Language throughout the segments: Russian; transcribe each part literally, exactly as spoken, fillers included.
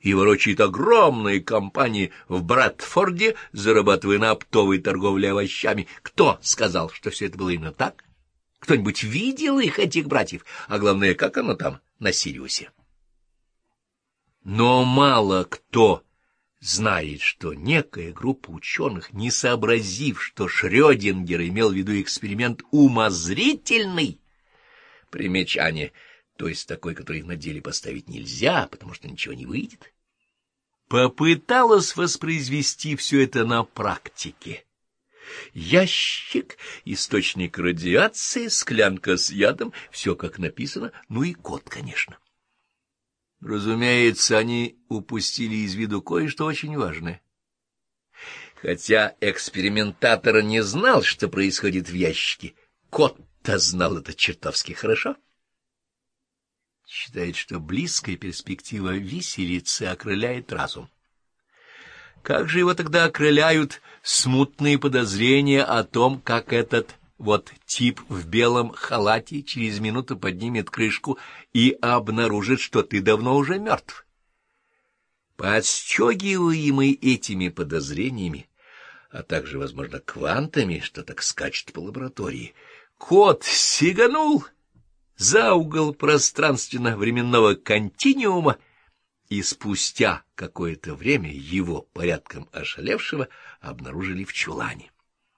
и ворочает огромные компании в Брэдфорде, зарабатывая на оптовой торговле овощами. Кто сказал, что все это было именно так? Кто-нибудь видел их, этих братьев? А главное, как оно там, на Сириусе? Но мало кто знает, что некая группа ученых, не сообразив, что Шрёдингер имел в виду эксперимент умозрительный, примечание, то есть такой, который на деле поставить нельзя, потому что ничего не выйдет, попыталась воспроизвести все это на практике. Ящик, источник радиации, склянка с ядом, все как написано, ну и код, конечно. Разумеется, они упустили из виду кое-что очень важное. Хотя экспериментатор не знал, что происходит в ящике, кот-то знал это чертовски хорошо. Считает, что близкая перспектива виселицы окрыляет разум. Как же его тогда окрыляют смутные подозрения о том, как этот вот тип в белом халате через минуту поднимет крышку и обнаружит, что ты давно уже мертв? Подстегиваемый этими подозрениями, а также, возможно, квантами, что так скачет по лаборатории, кот сиганул за угол пространственно-временного континуума, и спустя какое-то время его, порядком ошалевшего, обнаружили в чулане.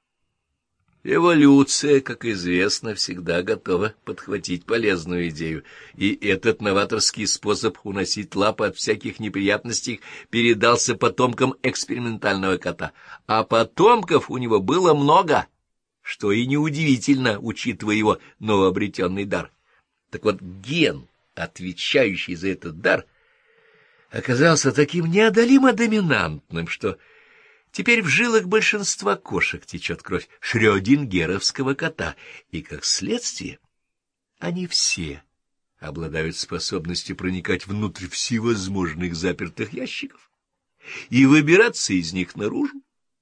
Эволюция, как известно, всегда готова подхватить полезную идею, и этот новаторский способ уносить лапы от всяких неприятностей передался потомкам экспериментального кота, а потомков у него было много, что и неудивительно, учитывая его новообретенный дар. Так вот, ген, отвечающий за этот дар, оказался таким неодолимо доминантным, что теперь в жилах большинства кошек течет кровь шрёдингеровского кота, и, как следствие, они все обладают способностью проникать внутрь всевозможных запертых ящиков и выбираться из них наружу.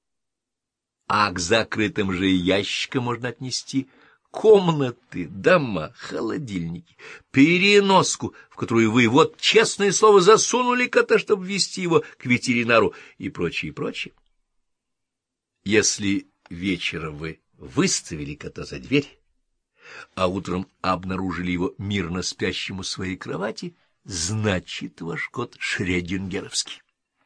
А к закрытым же ящикам можно отнести комнаты, дома, холодильники, переноску, в которую вы, вот, честное слово, засунули кота, чтобы ввести его к ветеринару, и прочее, и прочее. Если вечером вы выставили кота за дверь, а утром обнаружили его мирно спящим у своей кровати, значит, ваш кот шрёдингеровский.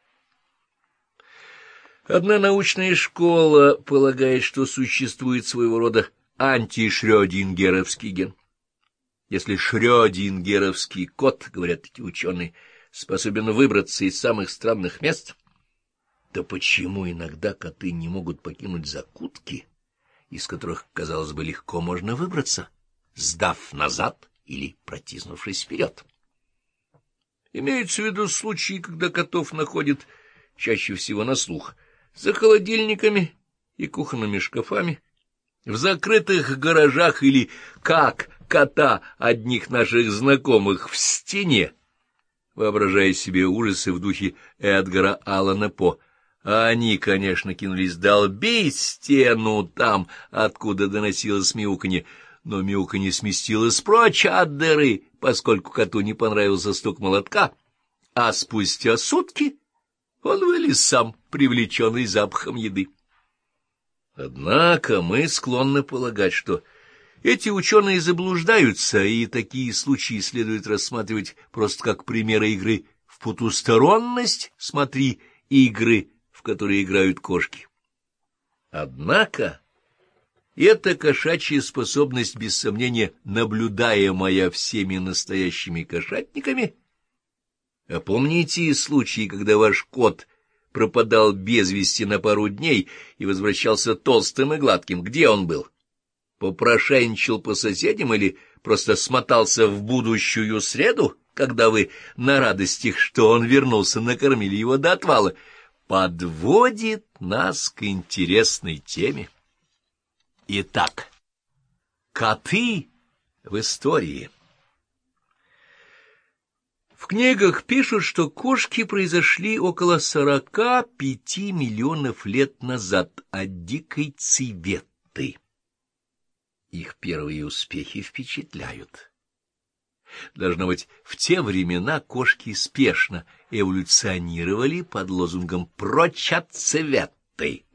Одна научная школа полагает, что существует своего рода антишрёдингеровский ген. Если шрёдингеровский кот, говорят эти ученые, способен выбраться из самых странных мест, то почему иногда коты не могут покинуть закутки, из которых, казалось бы, легко можно выбраться, сдав назад или протиснувшись вперед? Имеются в виду случаи, когда котов находят чаще всего на слух за холодильниками и кухонными шкафами, в закрытых гаражах или, как кота одних наших знакомых, в стене, воображая себе ужасы в духе Эдгара Аллана По. А они, конечно, кинулись долбить стену там, откуда доносилось мяуканье, но мяуканье сместилось прочь от дыры, поскольку коту не понравился стук молотка, а спустя сутки он вылез сам, привлеченный запахом еды. Однако мы склонны полагать, что эти ученые заблуждаются, и такие случаи следует рассматривать просто как примеры игры в потусторонность, смотри, игры, в которые играют кошки. Однако эта кошачья способность, без сомнения, наблюдаемая всеми настоящими кошатниками. А помните случаи, когда ваш кот пропадал без вести на пару дней и возвращался толстым и гладким? Где он был? Попрошайничал по соседям или просто смотался в будущую среду, когда вы на радостях, что он вернулся, накормили его до отвала? Подводит нас к интересной теме. Итак, коты в истории. В книгах пишут, что кошки произошли около сорока пяти миллионов лет назад от дикой цветты. Их первые успехи впечатляют. Должно быть, в те времена кошки спешно эволюционировали под лозунгом «прочь от цветы».